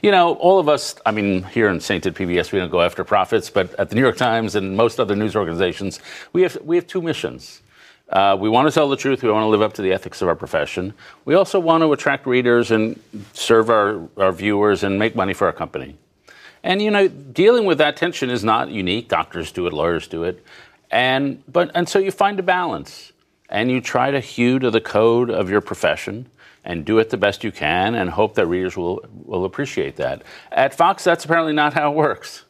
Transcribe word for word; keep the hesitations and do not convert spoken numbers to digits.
You know, all of us, I mean, here in Sainted P B S, we don't go after profits, but at the New York Times and most other news organizations, we have we have two missions. Uh, we want to tell the truth. We want to live up to the ethics of our profession. We also want to attract readers and serve our, our viewers and make money for our company. And, you know, dealing with that tension is not unique. Doctors do it, lawyers do it. And but and so you find a balance and you try to hew to the code of your profession and do it the best you can and hope that readers will, will appreciate that. At Fox, that's apparently not how it works.